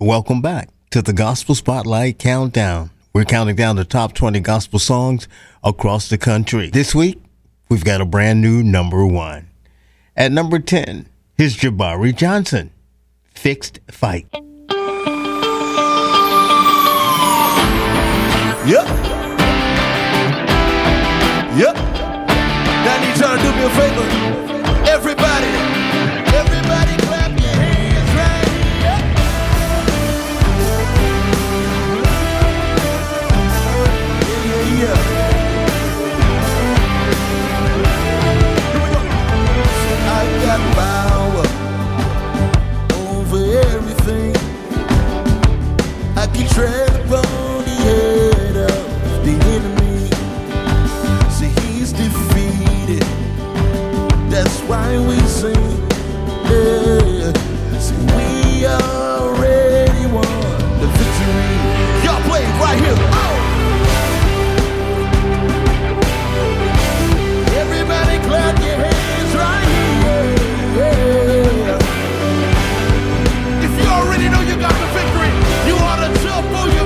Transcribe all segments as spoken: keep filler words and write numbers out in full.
Welcome back to the Gospel Spotlight Countdown. We're counting down the top twenty gospel songs across the country. This week, we've got a brand new number one. At number ten, here's Jabari Johnson, Fixed Fight. Yep. Yep. Now I need y'all to do me a favor. Everybody, everybody clap your hands right here. Yeah, yeah, yeah. Here we go. So I got power over everything. I can tread upon the head of the enemy. See, he's defeated. That's why we sing. Yeah. See, we already won the victory. Y'all play it right here. Oh. Everybody clap your hands right here. Yeah. If you already know you got the victory, you ought to jump on your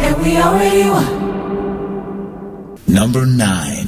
and we already won. Number nine.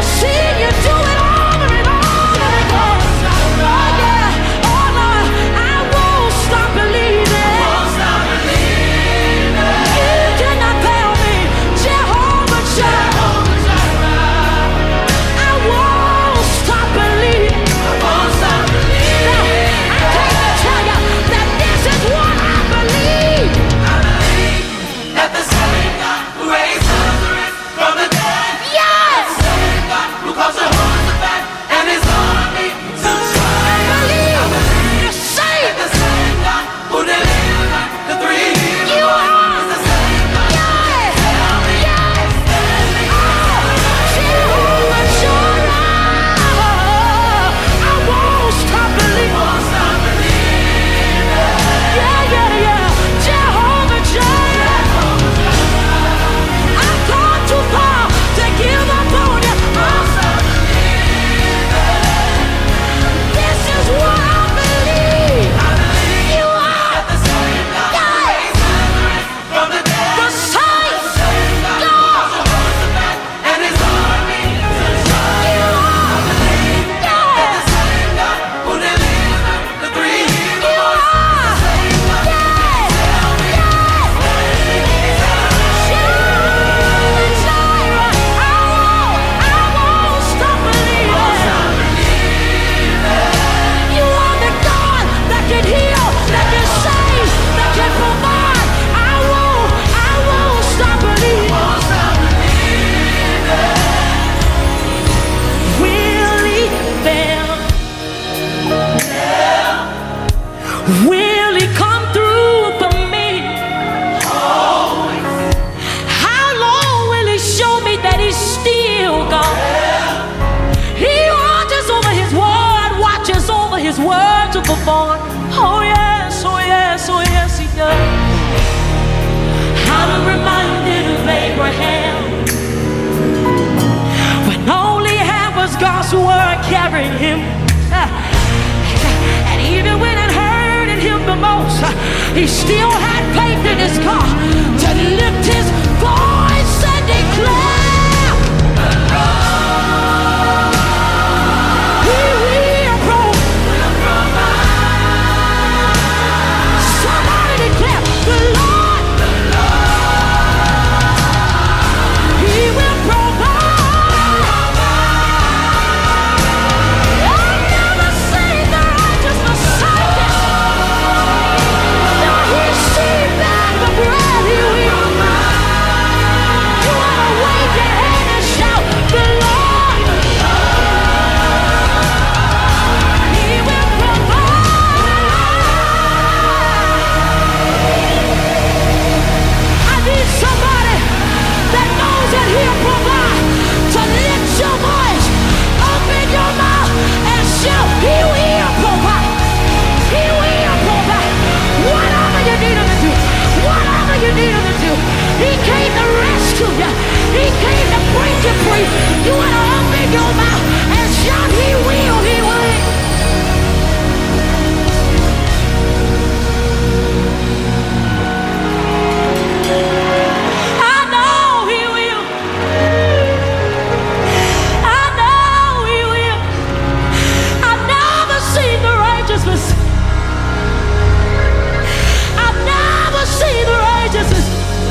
You do it over and over again. Oh yeah, oh Lord, I born. Oh yes, oh yes, oh yes, he does. I'm reminded of Abraham when all he had was God's word carrying him. And even when it hurted him the most, he still had faith in his God to lift his voice and declare, He will provide. Somebody declare, the Lord, He will provide. I've never seen the righteous forsaken, nor his seed beg for bread. He will. You ought to wave your hand and shout, the Lord, He will provide. I need somebody that knows that He'll provide to lift your voice, open your mouth, and shout, He will provide. He will provide. Whatever you need Him to do, whatever you need Him to do, He came to rescue you. He came to break you free. You want to open your mouth and shout, He will, He will. I know He will. I know He will. I've never seen the righteous forsaken. I've never seen the righteous forsaken.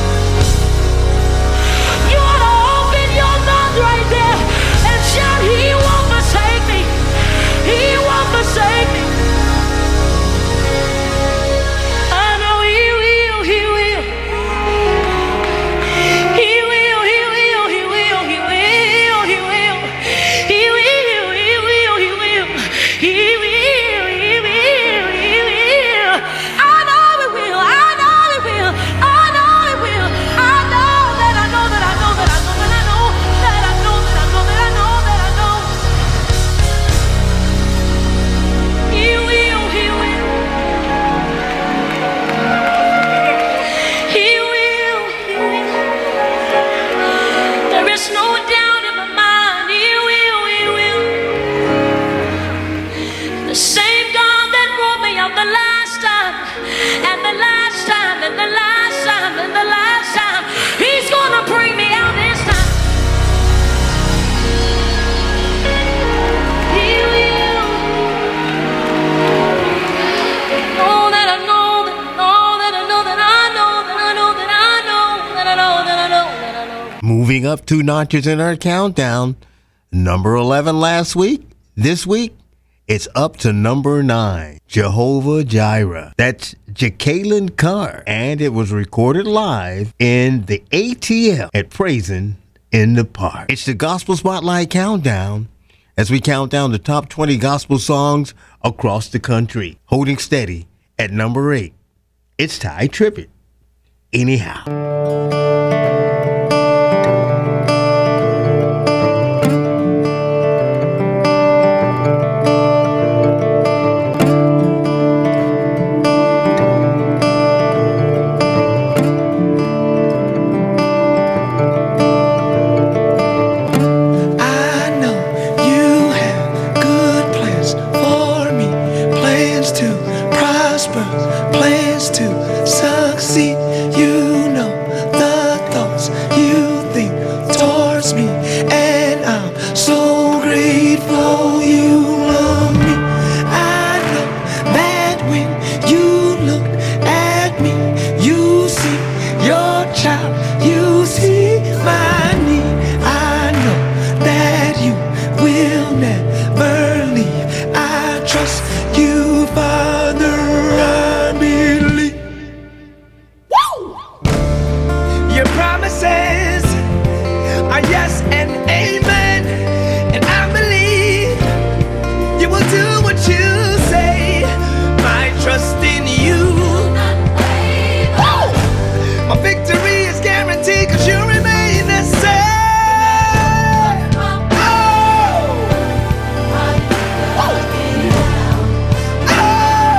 You ought to open your mouth right there and shout, He won't forsake me. He won't forsake me. I know He will, He will. He will, He will, He will, He will, He will. He will, He will, He will. He will, He will, He will. I know He will, I know He will, I know He will. I know that I know that I know that I know that I know that I know that I know that I know that I know. He will, He will. He will, He will. There is no doubt in my mind. He will, He will. The same God that brought me out the last time, and the last time, and the last time, and the last time, He's gonna bring me out this time. He will. Know that I know that I know that I know that I know that I know that I know that I know that I know that I know. Moving up two notches in our countdown. Number eleven last week. This week, it's up to number nine. Jehovah Jireh. That's Jacqueline Carr. And it was recorded live in the A T L at Praising in the Park. It's the Gospel Spotlight Countdown as we count down the top twenty gospel songs across the country. Holding steady at number eight. It's Ty Tribbett. Anyhow. I know you have good plans for me, plans to prosper, plans to succeed. You know the thoughts you think towards me, and I'm so grateful you love me. I know that when you look at me, you see your child, you see my need. I know that you will never leave. I trust you, Father, I believe. Your promises are yes and amen, and I believe you will do what you say. My trust in you. Woo! My victory is guaranteed 'cause you remain the same. Oh! Oh! Oh!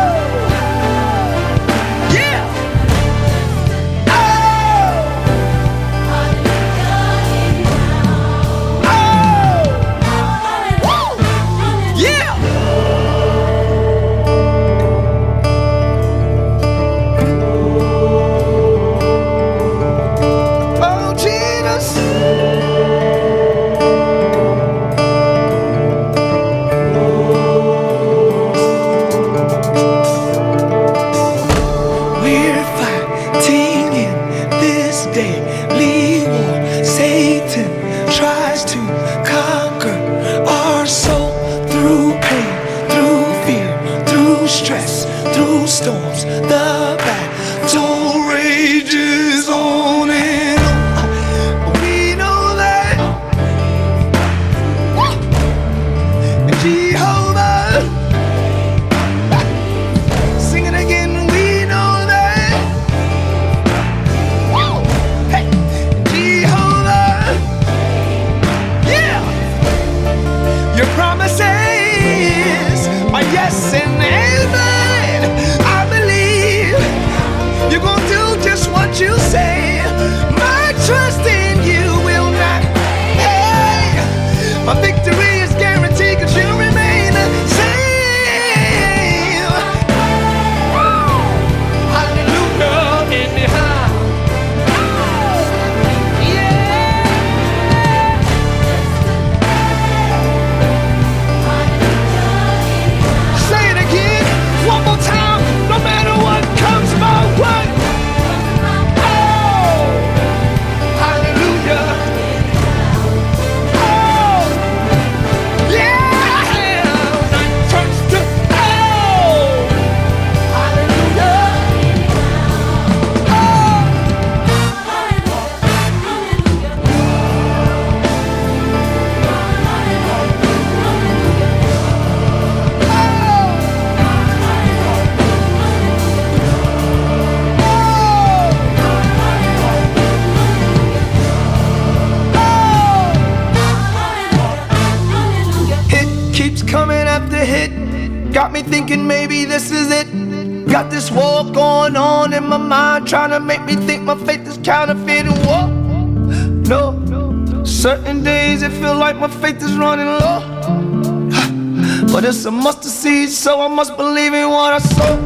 got me thinking maybe this is it. Got this war going on in my mind, trying to make me think my faith is counterfeit. And whoa, no, certain days it feel like my faith is running low. But it's a mustard seed, so I must believe in what I sow.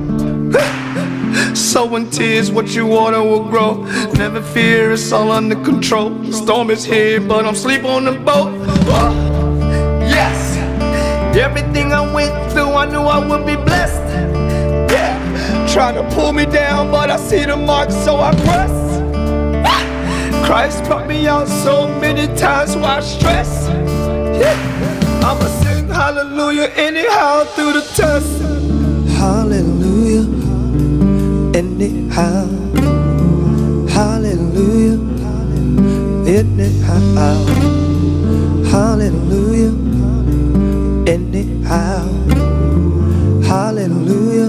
Sowing tears, what you water will grow. Never fear, it's all under control. The storm is here, but I'm asleep on the boat. Oh, yes, everything I went through, I knew I would be blessed. Yeah, trying to pull me down, but I see the mark, so I press. Christ brought me out so many times, why stress? Yeah, I'ma sing hallelujah anyhow through the test. Hallelujah. Anyhow, hallelujah, anyhow, hallelujah, anyhow, hallelujah,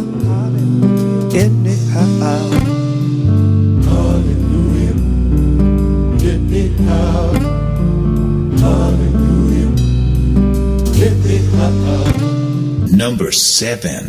anyhow, hallelujah, anyhow, hallelujah, anyhow. Number seven.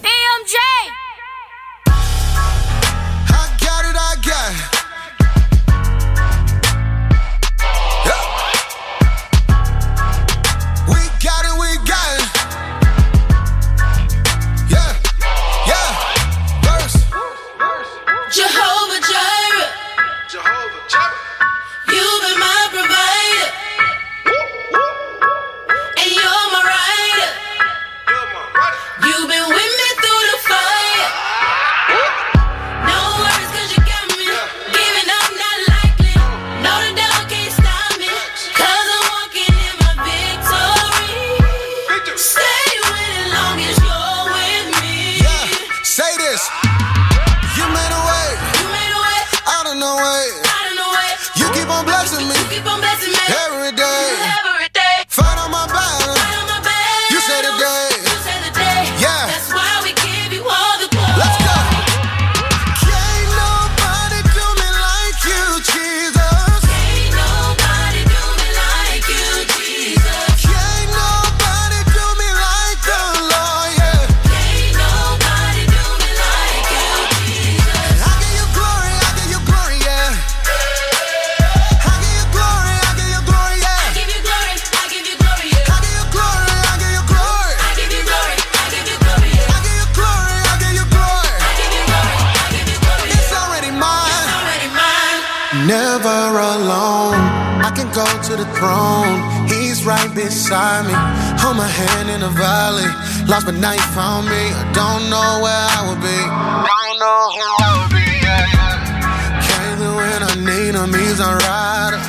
Beside me, hold my hand in the valley. Lost but now you found me. I don't know where I would be. Don't know who I would be. Yeah, yeah. Came through when I need him. He's a rider.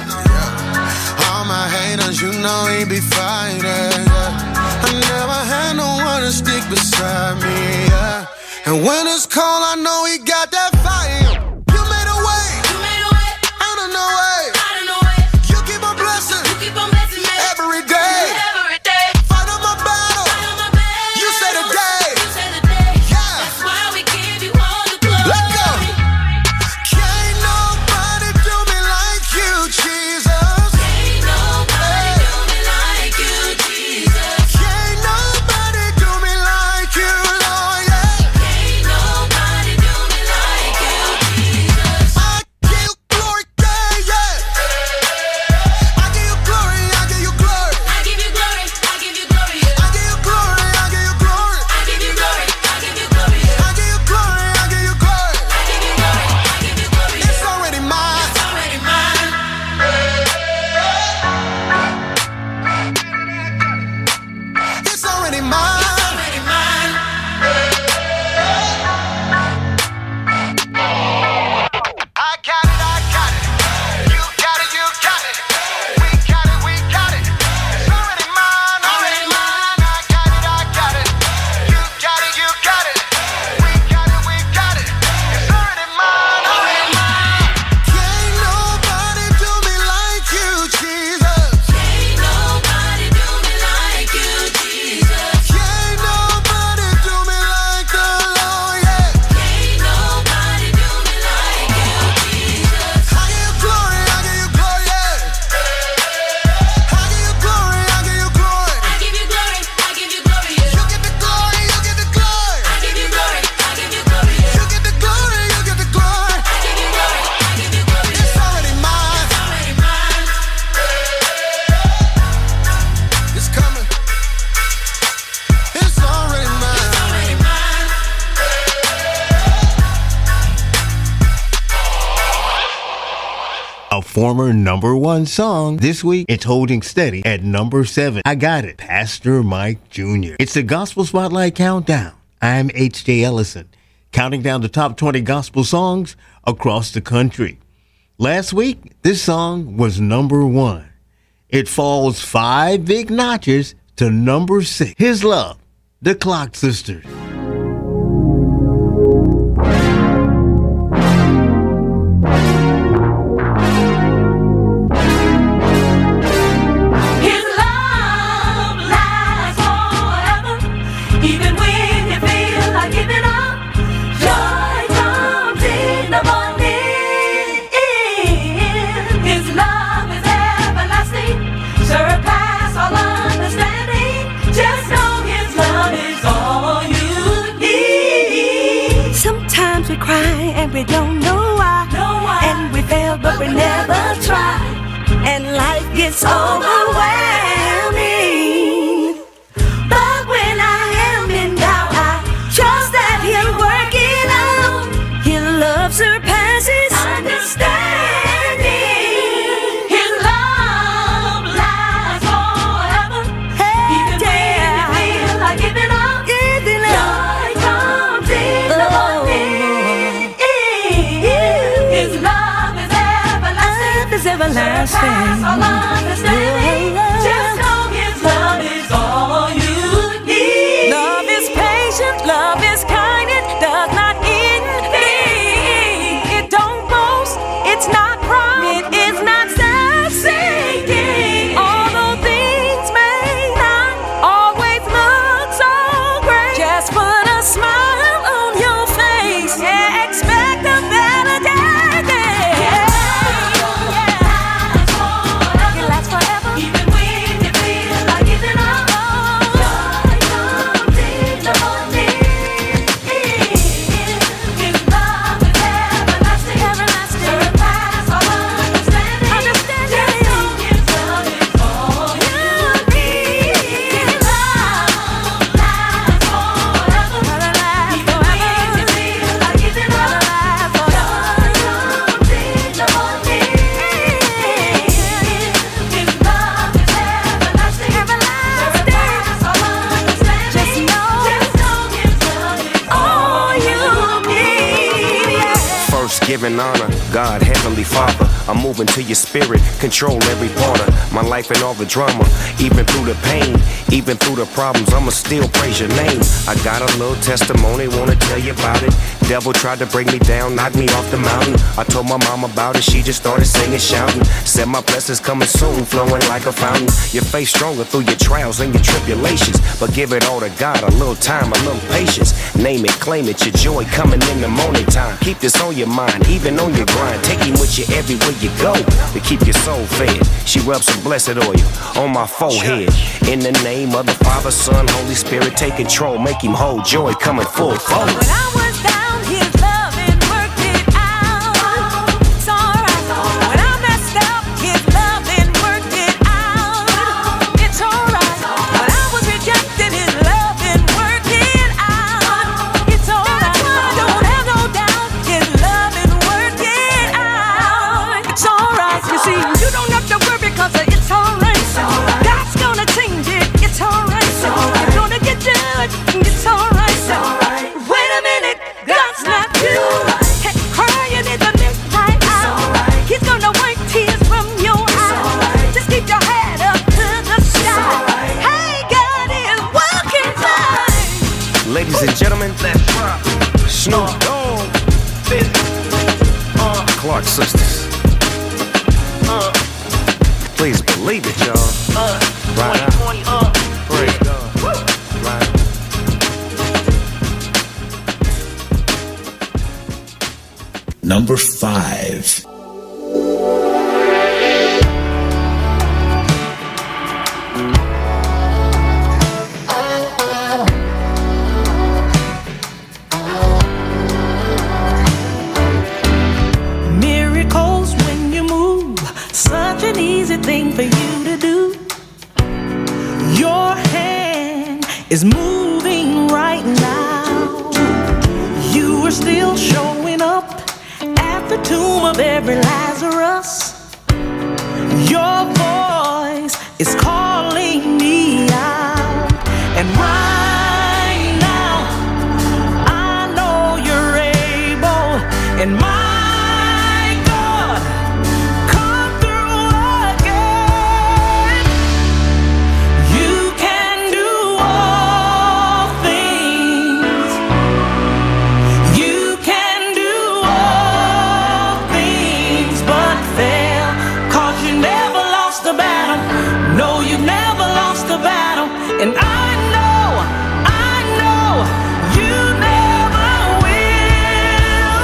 Yeah. All my haters, you know he be fighting. Yeah. I never had no one to stick beside me. Yeah. And when it's cold, I know he got that fire. You made a way. You made a way. Out of no way. Out of no way. You keep on blessing. You keep on blessing me. Every day. Like a former number one song. This week, it's holding steady at number seven. I Got It, Pastor Mike Junior It's the Gospel Spotlight Countdown. I'm H J Ellison, counting down the top twenty gospel songs across the country. Last week, this song was number one. It falls five big notches to number six. His Love, the Clock Sisters. And we don't know why. know why, and we fail, but, but we never try, and life gets overwhelming. But when I am in doubt, I trust that He'll work it out. His love surpasses understanding. His love lasts forever. Hey, even yeah. when you feel like giving up, giving up. Joy comes in the morning. Everlasting. All understanding. Just know His love is all you need. Love is patient, love is kind, it does not envy. It don't boast, it's not proud, it is not self-seeking. Although things may not always look so great, just put a smile on your face. Yeah, expect a better day. Giving honor, God, Heavenly Father, I'm moving to your spirit, control every part of my life and all the drama, even through the pain, even through the problems, I'ma still praise your name. I got a little testimony, wanna tell you about it. Devil tried to bring me down, knock me off the mountain. I told my mom about it, she just started singing, shouting. Said my blessings coming soon, flowing like a fountain. Your faith stronger through your trials and your tribulations, but give it all to God, a little time, a little patience. Name it, claim it, your joy coming in the morning time. Keep this on your mind, even on your grind. Take Him with you everywhere you go to keep your soul fed. She rubs some blessed oil on my forehead. In the name of the Father, Son, Holy Spirit, take control, make Him whole, joy coming full forward. When I was down, His love and worked it out. It's alright. When I messed up, His love and worked it out. It's alright. When I was rejected, His love and worked it out. It's alright. Don't have no doubt, His love and worked it out. It's alright. You see, you don't have to worry, cause it's alright. God's gonna change it. It's alright. You're gonna get judged. It's alright. Wait a minute, God's not through. Hey, crying in the midnight hour. He's gonna wipe tears from your eyes. Just keep your head up to the sky. Hey, God is working fine. Ladies and gentlemen, let's rock. Snoop Dogg, uh, Clark Sisters. Uh, Please believe it, y'all. Uh, right out. Uh, Praise God. Right. Number five. Miracles when you move, such an easy thing for you to do. Your hand is moving right now. You are still showing up at the tomb of every Lazarus. is calling me out. And right now, I know you're able. And my God, come through again. You can do all things. You can do all things but fail. 'Cause you never lost a battle. No, you've never lost a battle. And I know, I know, you never will.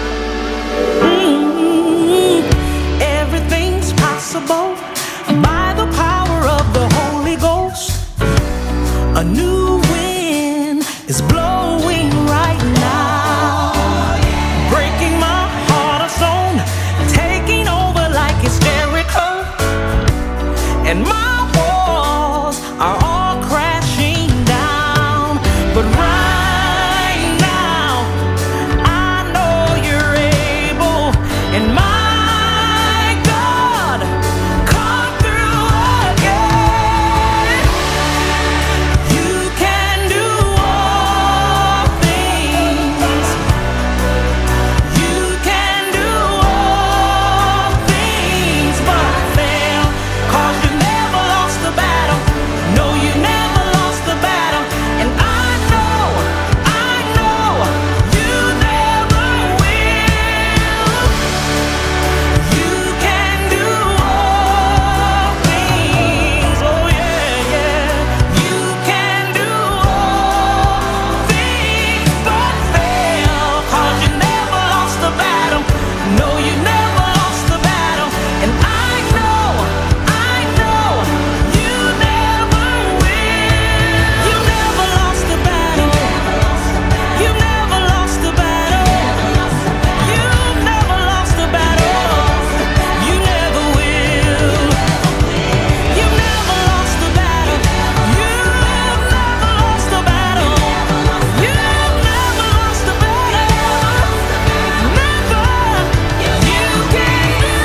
Mm-hmm. Everything's possible by the power of the Holy Ghost. A new wind is blowing right now, breaking my heart of stone, taking over like it's Jericho. And my walls are all crashing down. But right now, I know you're able. And my God, come through again. You can do all things. You can do all things but fail. 'Cause you never lost the battle. No, you never lost the battle. And I know, I know, you never will. You can do all things. Oh yeah, yeah. You can do all things but fail. 'Cause you never lost the battle. No, you never lost the battle. And I know, I know, you never will. You never lost the battle. You never lost the battle. You never lost the battle. You never will. You never lost the battle. You never lost the battle. You never lost the battle. Never. You can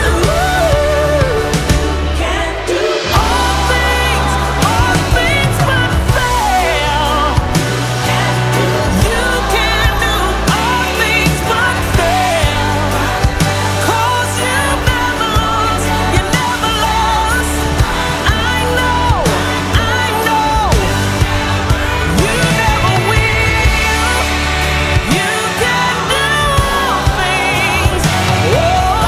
do, can do all things, all things but fail. You can do all things but fail. 'Cause you never lost, you never lost. I know, I know, you never will. You can do all things. Oh,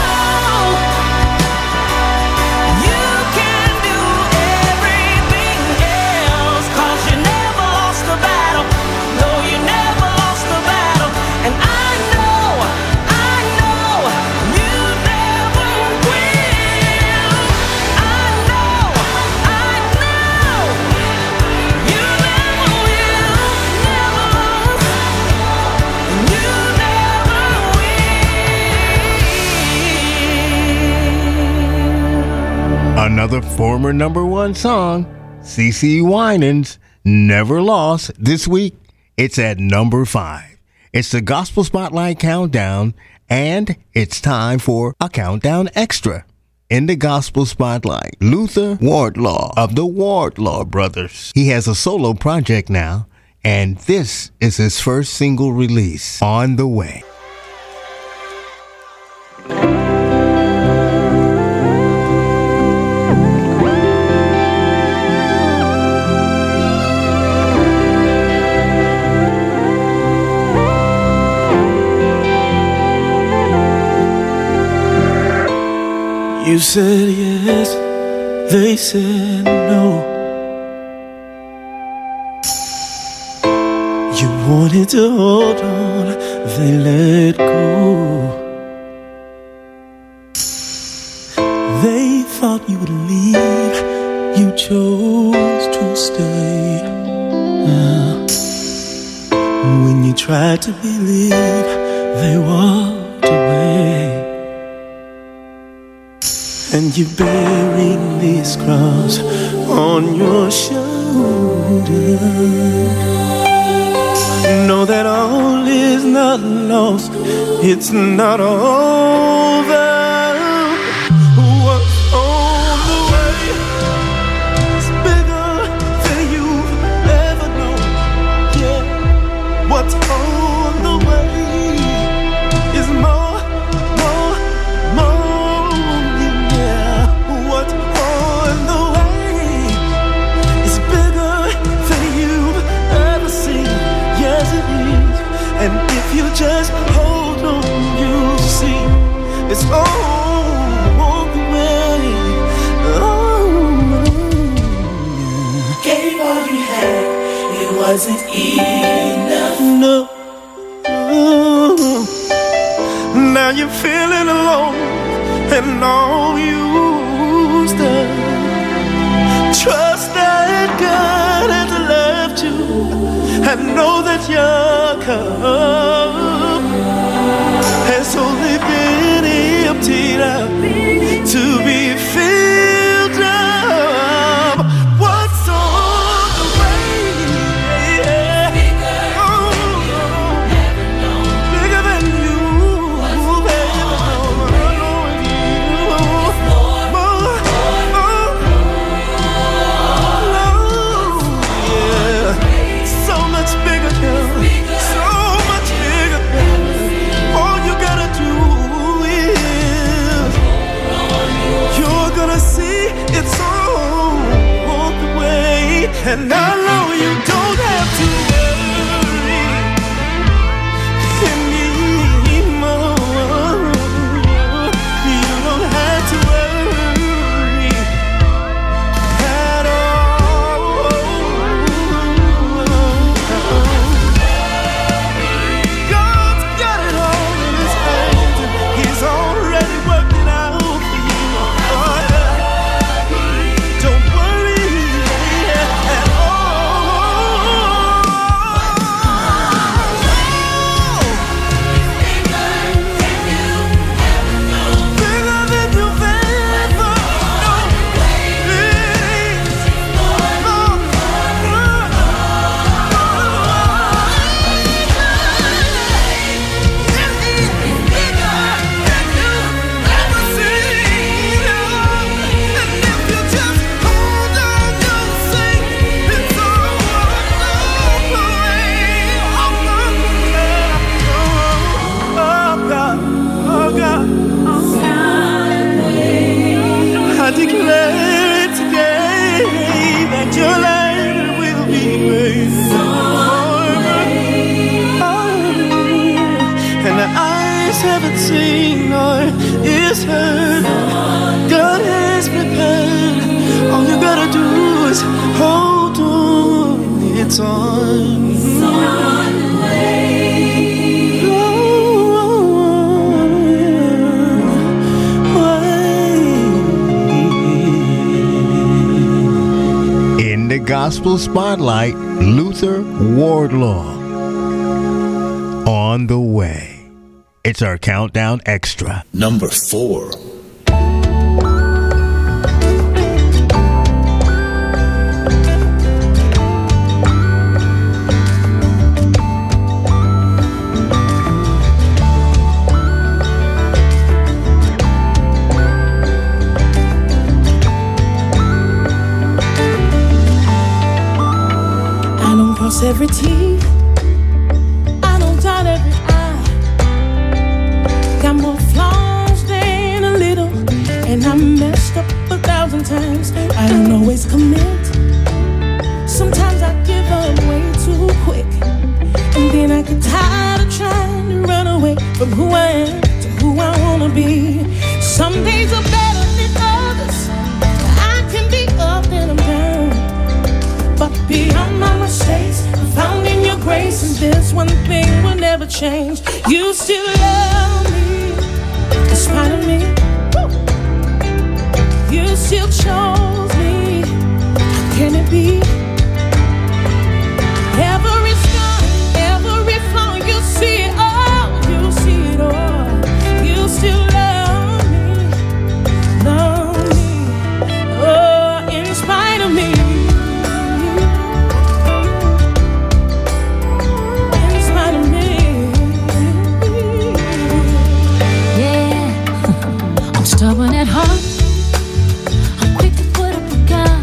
you can do everything else. 'Cause you never lost the battle. No, you never lost the battle. And I know, I know, you never will. I know, I know, you never will. Never lost. You never will. Another former number one song, CeCe Winans, Never Lost. This week, it's at number five. It's the Gospel Spotlight Countdown, and it's time for a Countdown Extra. In the Gospel Spotlight, Luther Wardlaw of the Wardlaw Brothers. He has a solo project now, and this is his first single release, On the Way. You said yes, they said no. You wanted to hold on, they let go. They thought you would leave, you chose to stay. Uh, when you tried to believe, they walked away. And you buried this cross on your shoulder. Know that all is not lost, it's not over. What's on the way? wasn't enough. No. Now you're feeling alone and all used up. Trust that God has loved you and know that your cup has only been emptied out to be filled up. What's on the way? Yeah. Oh, bigger than you, baby. More, more, yeah. So much bigger, girl. So much bigger, girl. All you gotta do is you're gonna see it's all the way, and I know you don't have to worry anymore. You don't have to worry at all. God's got it all in His hands, and He's already worked it out for you. Oh, yeah. Don't worry at all. Bigger than you've ever known. Please. I declare it today that your life will be raised and the eyes haven't seen nor ears heard. God has prepared. All you gotta do is hold on. It's on. In the Gospel Spotlight, Luther Wardlaw. On the way. It's our Countdown Extra. Number four. I don't cross every T, I don't dot every I. Got more flaws than a little, and I messed up a thousand times. I don't always commit. Sometimes I give up way too quick, and then I get tired of trying to run away from who I am to who I wanna be. Some days are better than others. I can be up and I'm down, but beyond my mistakes, I'm found in your grace, and this one thing will never change. You still love me, despite of me. You still chose me. How can it be? Every scar, every flaw, you see it all. You see it all. You still love me, love me. Oh, in spite of me. Stubborn at heart, I'm quick to put up a guard.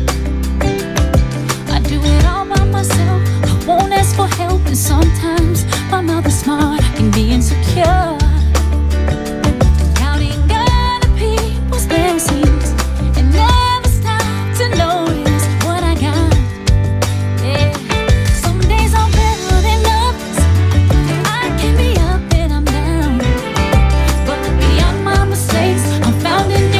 I do it all by myself, I won't ask for help. And sometimes my mouth is smart, I can be insecure. Counting other people's blessings and never stop to notice what I got. Yeah. Some days I'm better than others. I can be up and I'm down, but beyond my mistakes, I'm found in your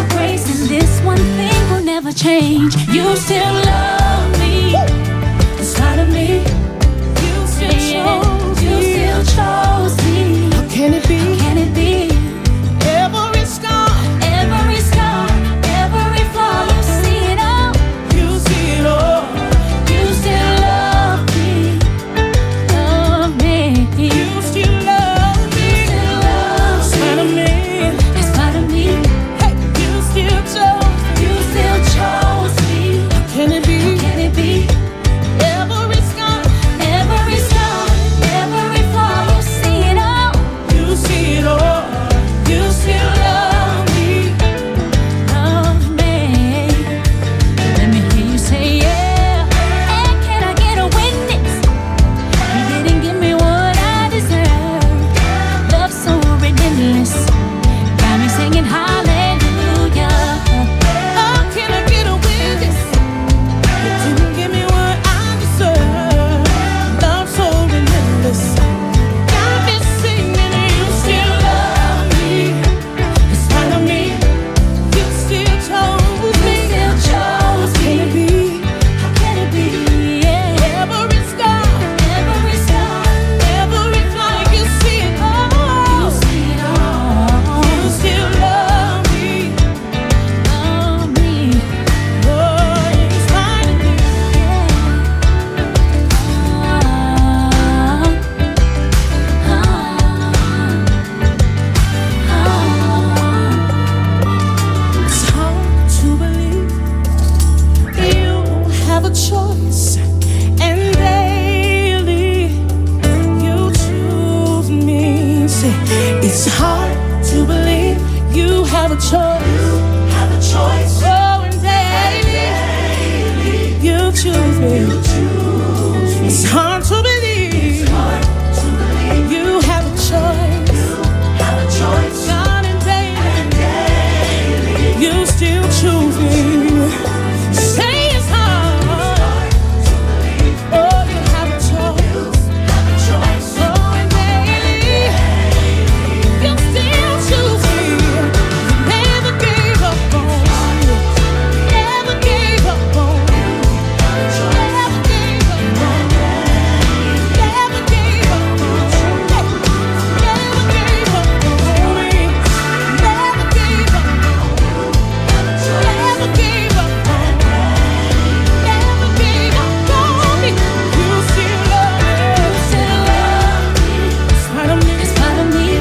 have a choice. You have a choice. Oh, and daily, daily you choose me. You choose me. It's hard to believe. It's hard to believe. You have a choice. You have a choice. God and daily, and daily you still choose me. Say it's hard. It's hard to believe. Oh, you have a choice. You have a choice. Oh, and daily, daily you still choose me. You never gave up on me. Never gave up on me. Never gave up on me. Never gave up on me. Never gave up on me. Never gave up on me. Never gave up on me. Never gave up on me. You still love me. You still love me. It's part of me. It's part of me.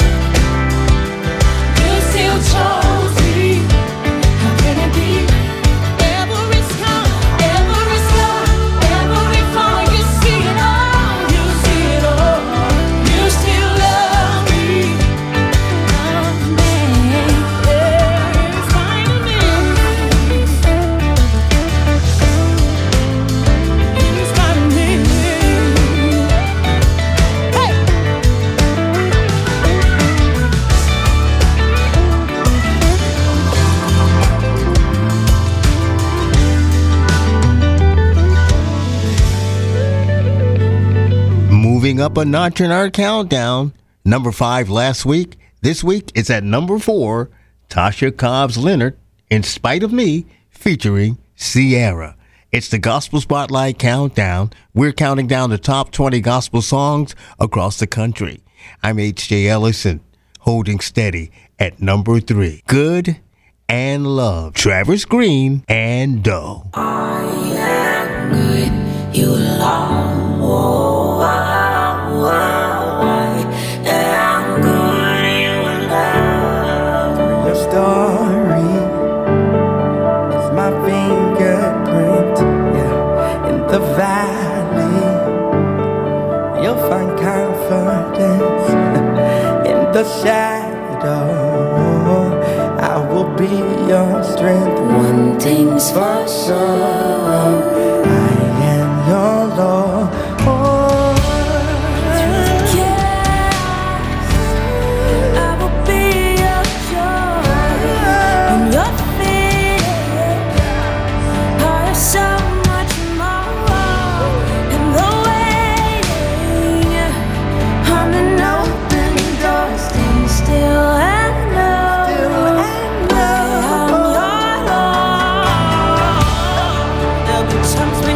You still chose me. How can it be? Every scar, every scar, every fall, you see it all. You see it all. You still love me. Love me. It's fine with me. It's fine with me. Hey. Moving up a notch in our countdown. Number five last week. This week it's at number four. Tasha Cobbs Leonard, In Spite of Me, featuring Sierra. It's the Gospel Spotlight Countdown. We're counting down the top twenty gospel songs across the country. I'm H J Ellison, holding steady at number three. Good and Love, Travis Green and Doe. I am good, you long. Oh, I, I, I am good, you love. Your story is my fingerprint, yeah, in the valley. You'll find confidence in the shadow. I will be your strength. One thing's for sure, I am your Lord. Oh, through the chaos, I will be your joy. In your fear, I have so much more. In the waiting, on an open door, stand still and know. I am your Lord. There'll be times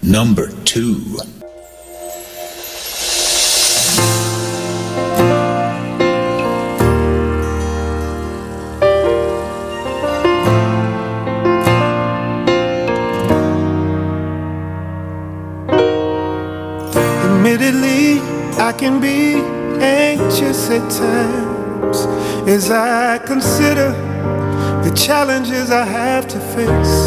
number two. Admittedly, I can be anxious at times as I consider the challenges I have to face.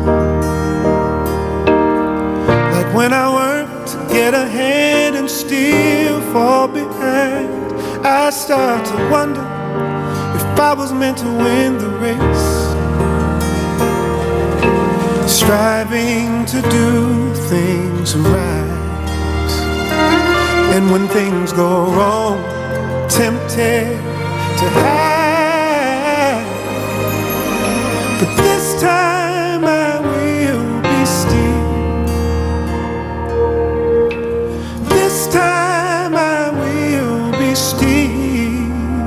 Like when I work to get ahead and still fall behind, I start to wonder if I was meant to win the race. Striving to do things right, and when things go wrong, tempted to hide. But this time I will be still. This time I will be still.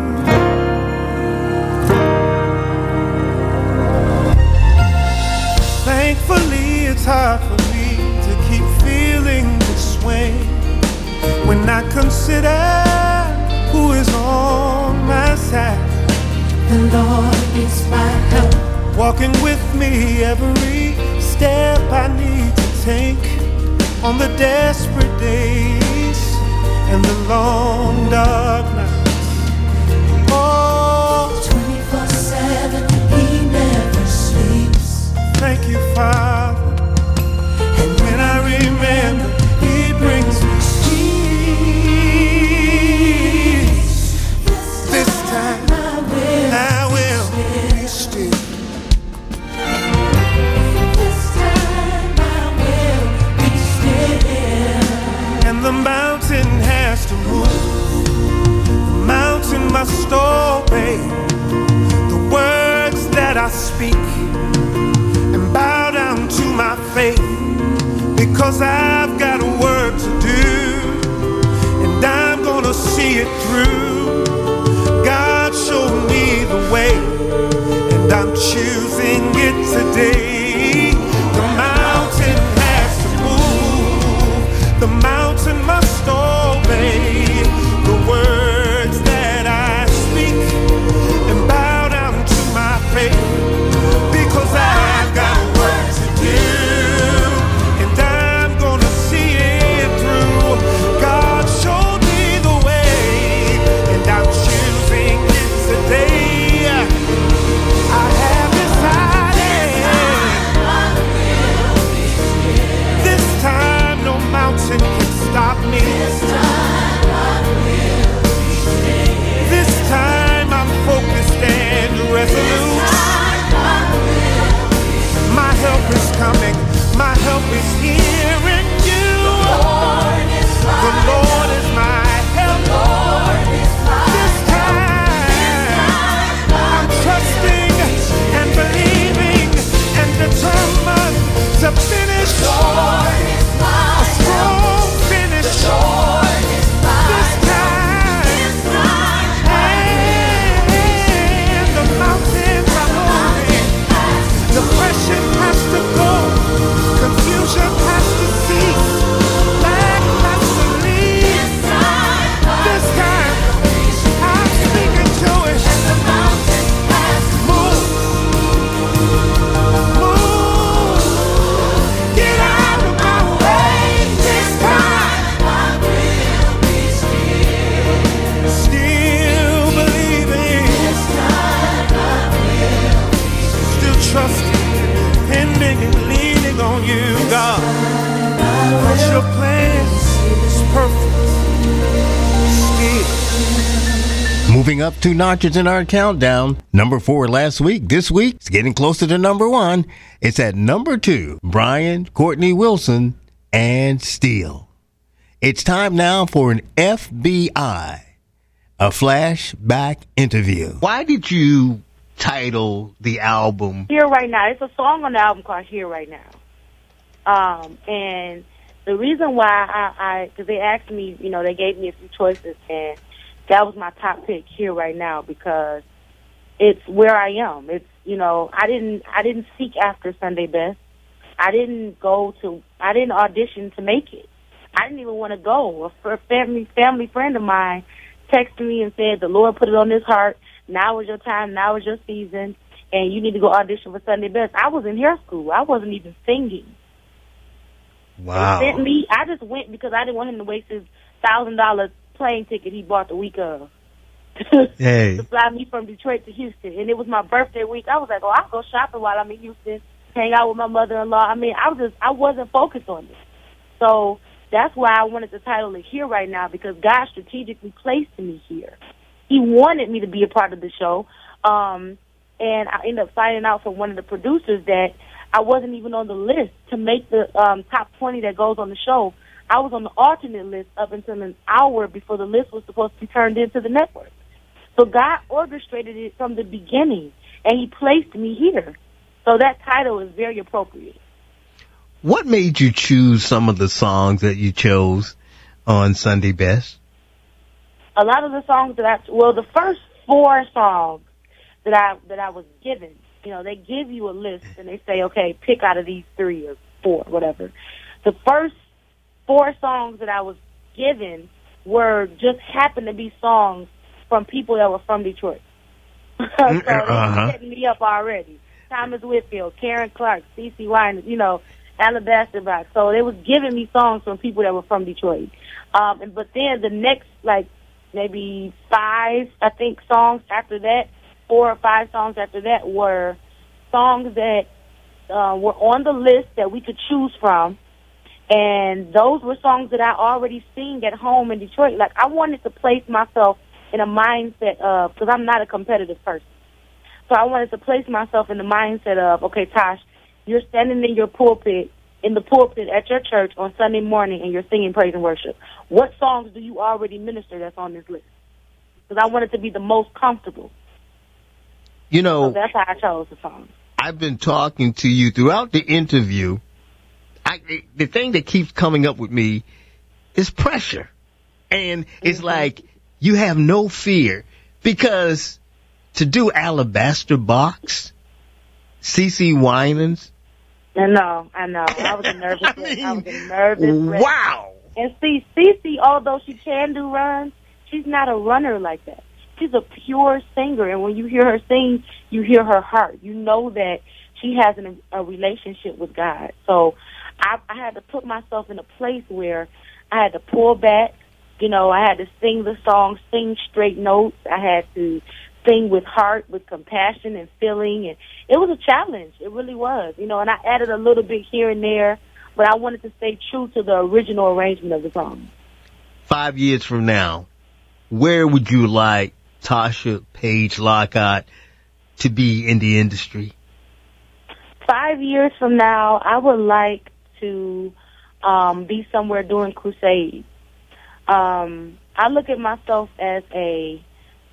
Thankfully, it's hard for me to keep feeling this way when I consider who is on my side. The Lord is my help, walking with me every step I need to take on the desperate days and the long dark nights. Oh, twenty-four seven, He never sleeps. Thank you, Father. And when I remember, He brings me the mountain has to move. The mountain must obey the words that I speak and bow down to my faith, because I've got a work to do and I'm gonna see it through. God showed me the way and I'm choosing it today. The mountain has to move. The mountain must obey the words that I speak and bow down to my faith, because I've got work to do and I'm gonna see it through. God showed me the way and I'm choosing it today. I have decided this time no mountain can stop me. This time I will be still. This time I'm focused and resolute. This time I will be still. My help is coming. My help is here in you. The Lord is my, the Lord is my help. The Lord is my this time, this time I'm trusting and believing and determined to finish. The Lord is my a strong finish. The Lord is my this time, this time and the mountains are moving. Depression has to go. Confusion has to cease. Lack has to leave. This time, this time I'm speaking to it. And the mountain has to move. Move. Get out of my way. This time I will be still. Still believing. This time I will be still. Still trusting, depending and leaning on you, God. But your plan is perfect. Still. Moving up two notches in our countdown. Number four last week. This week, it's getting closer to number one. It's at number two, Brian Courtney Wilson and Steel. It's time now for an F B I, a flashback interview. Why did you title the album Here Right Now? It's a song on the album called Here Right Now. Um, and the reason why I, because they asked me, you know, they gave me a few choices, and that was my top pick, Here Right Now, because it's where I am. It's, you know, I didn't, I didn't seek after Sunday Best. I didn't go to, I didn't audition to make it. I didn't even want to go. A family family friend of mine texted me and said, the Lord put it on his heart. Now is your time. Now is your season. And you need to go audition for Sunday Best. I was in hair school. I wasn't even singing. Wow. They sent me. I just went because I didn't want him to waste his one thousand dollars plane ticket he bought the week of. Hey. To fly me from Detroit to Houston. And it was my birthday week. I was like, oh, I'll go shopping while I'm in Houston, hang out with my mother-in-law. I mean, I was just, I wasn't focused on this. So that's why I wanted to title it Here Right Now, because God strategically placed me here. He wanted me to be a part of the show. Um, and I ended up finding out from one of the producers that I wasn't even on the list to make the um, top twenty that goes on the show. I was on the alternate list up until an hour before the list was supposed to be turned into the network. So God orchestrated it from the beginning, and he placed me here. So that title is very appropriate. What made you choose some of the songs that you chose on Sunday Best? A lot of the songs that I, well, the first four songs that I that I was given, you know, they give you a list and they say, okay, pick out of these three or four, whatever. The first four songs that I was given were just happened to be songs from people that were from Detroit. So they uh-huh. were setting me up already. Thomas Whitfield, Karen Clark, CeCe Winans, you know, Alabaster Box. So they was giving me songs from people that were from Detroit. Um, and, but then the next, like, maybe five, I think, songs after that, four or five songs after that were songs that uh, were on the list that we could choose from. And those were songs that I already sing at home in Detroit. Like, I wanted to place myself in a mindset of, because I'm not a competitive person. So I wanted to place myself in the mindset of, okay, Tosh, you're standing in your pulpit, in the pulpit at your church on Sunday morning, and you're singing praise and worship. What songs do you already minister that's on this list? Because I wanted to be the most comfortable. You know, so that's how I chose the song. I've been talking to you throughout the interview. I, the thing that keeps coming up with me is pressure. And it's mm-hmm. like you have no fear, because to do Alabaster Box, CeCe Winans. I know, I know. I was a nervous I, mean, I was a nervous wow. Wreck. And see, CeCe, although she can do runs, she's not a runner like that. She's a pure singer, and when you hear her sing, you hear her heart. You know that she has an, a relationship with God. So I, I had to put myself in a place where I had to pull back. You know, I had to sing the song, sing straight notes. I had to sing with heart, with compassion and feeling, and it was a challenge. It really was. You know, and I added a little bit here and there, but I wanted to stay true to the original arrangement of the song. Five years from now, where would you like Tasha Page Lockhart to be in the industry? Five years from now, I would like to um, be somewhere doing crusades. Um, I look at myself as a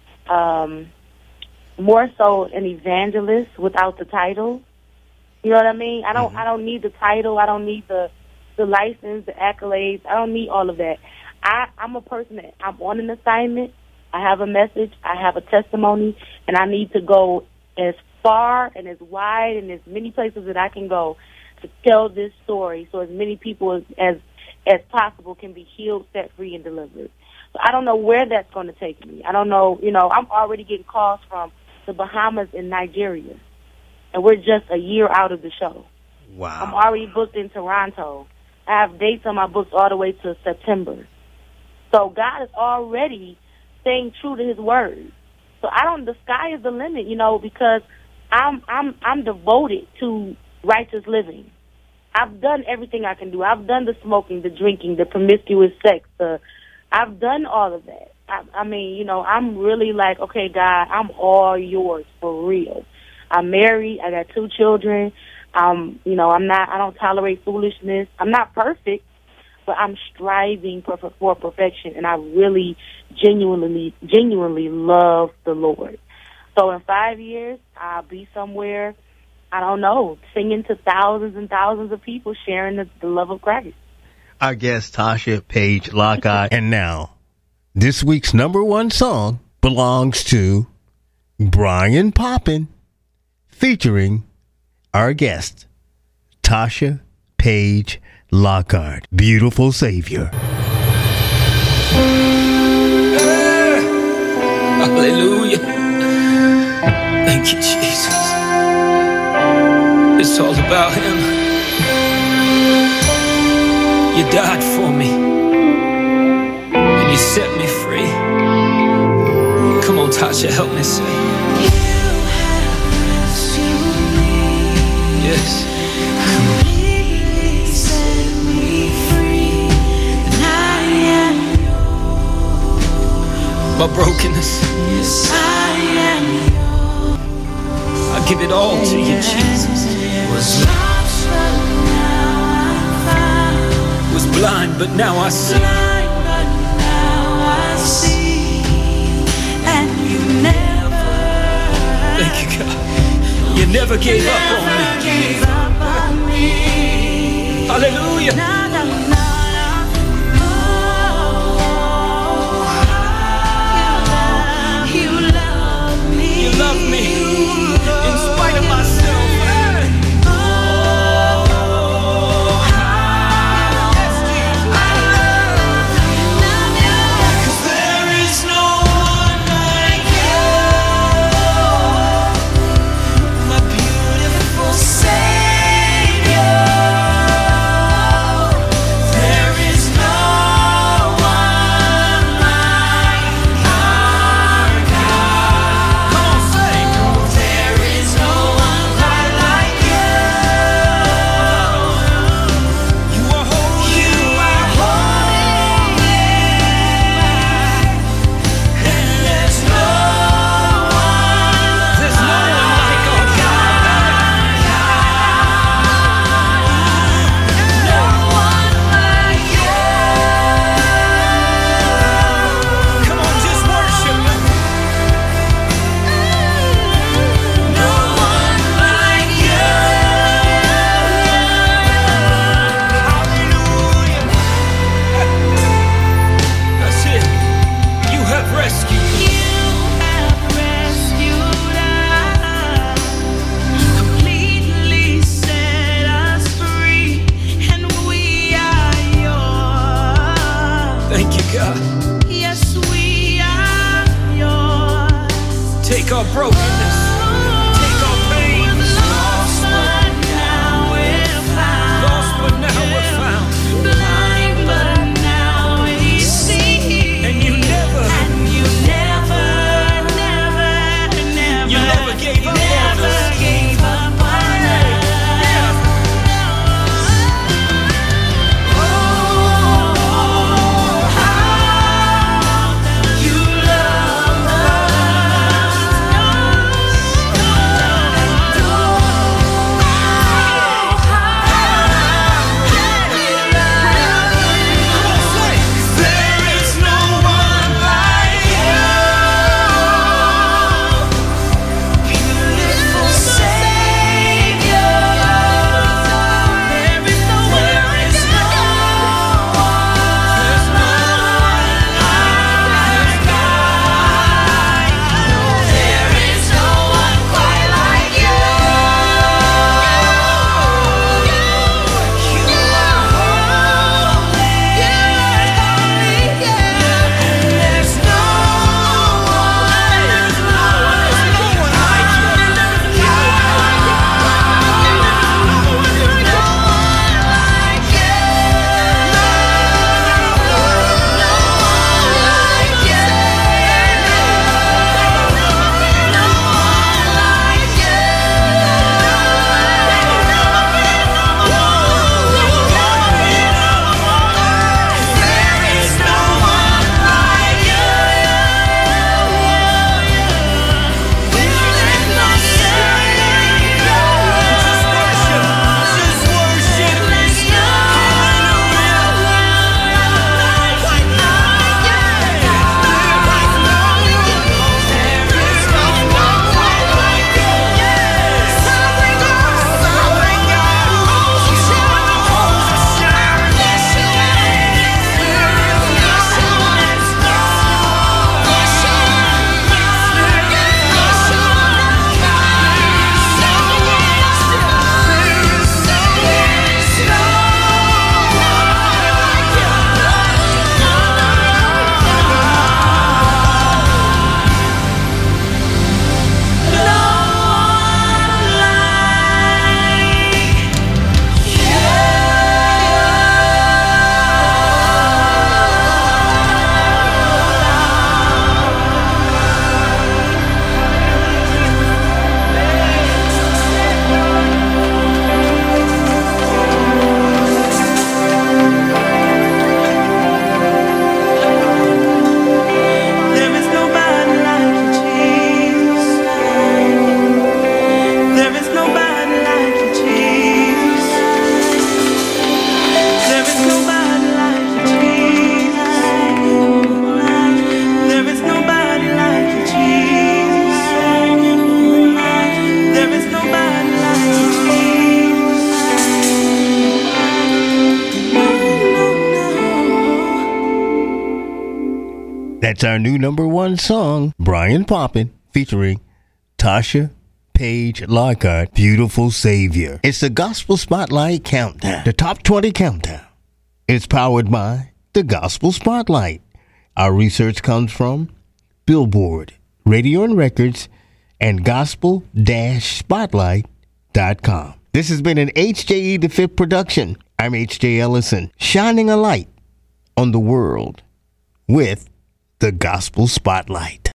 um, more so an evangelist without the title. You know what I mean? I don't. Mm-hmm. I don't need the title. I don't need the the license, the accolades. I don't need all of that. I, I'm a person that I'm on an assignment. I have a message. I have a testimony, and I need to go as far and as wide and as many places that I can go to tell this story, so as many people as as, as possible can be healed, set free, and delivered. So I don't know where that's going to take me. I don't know. You know, I'm already getting calls from the Bahamas and Nigeria, and we're just a year out of the show. Wow. I'm already booked in Toronto. I have dates on my books all the way to September. So God is already staying true to his word. So I don't, the sky is the limit, you know, because I'm, I'm, I'm devoted to righteous living. I've done everything I can do. I've done the smoking, the drinking, the promiscuous sex. The, I've done all of that. I, I mean, you know, I'm really like, okay, God, I'm all yours for real. I'm married. I got two children. Um, you know, I'm not, I don't tolerate foolishness. I'm not perfect, but I'm striving for, for perfection, and I really genuinely, genuinely love the Lord. So in five years, I'll be somewhere, I don't know, singing to thousands and thousands of people, sharing the, the love of Christ. Our guest, Tasha Page Lockhart. And now, this week's number one song belongs to Brian Poppin, featuring our guest, Tasha Page Lockhart, Beautiful Savior. Hallelujah. Thank you, Jesus. It's all about him. You died for me, and you set me free. Come on, Tasha, help me sing. You have rescued me. Yes. Completely set me free. And I am yours. My brokenness, Yes, I am yours. I give it all to you, Jesus. Was lost, but now I'm found. Was blind, but now I see. Blind, but now I see. And you never, Thank you, God. You never gave up on me. never gave up on me. Hallelujah. Na, na, na, na. Oh, you love me. You love me in spite of myself. It's our new number one song, Brian Poppin, featuring Tasha Page Lockhart, Beautiful Savior. It's the Gospel Spotlight Countdown, the Top twenty Countdown. It's powered by the Gospel Spotlight. Our research comes from Billboard, Radio and Records, and gospel dash spotlight dot com. This has been an H J E The Fifth production. I'm H J Ellison, shining a light on the world with the Gospel Spotlight.